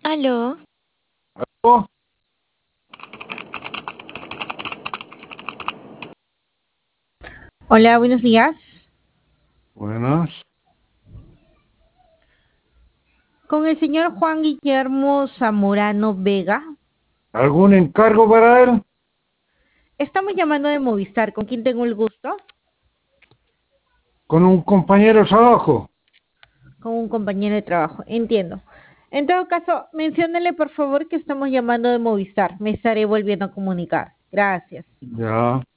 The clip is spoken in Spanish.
Aló, Oh, Hola, buenos días. buenas. Con el señor Juan Guillermo Zamorano Vega. ¿Algún encargo para él? Estamos llamando de Movistar. ¿Con quién tengo el gusto? Con un compañero de trabajo. Con un compañero de trabajo. Entiendo. En todo caso, menciónele por favor que estamos llamando de Movistar. Me estaré volviendo a comunicar. Gracias. Ya.